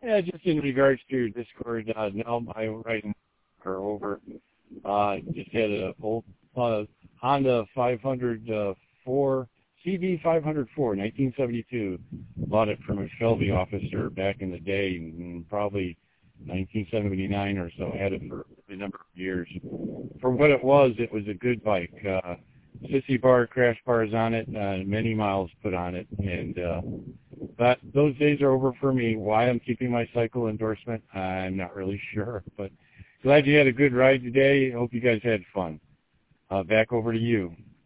Yeah, just in regards to your Discord, no, I right her over. Just had a old Honda 504 CB 504, 1972. Bought it from a Shelby officer back in the day, probably 1979 or so. Had it for a number of years. For what it was a good bike. Sissy bar, crash bars on it, many miles put on it, and those days are over for me. Why I'm keeping my cycle endorsement, I'm not really sure, but glad you had a good ride today. Hope you guys had fun. Back over to you.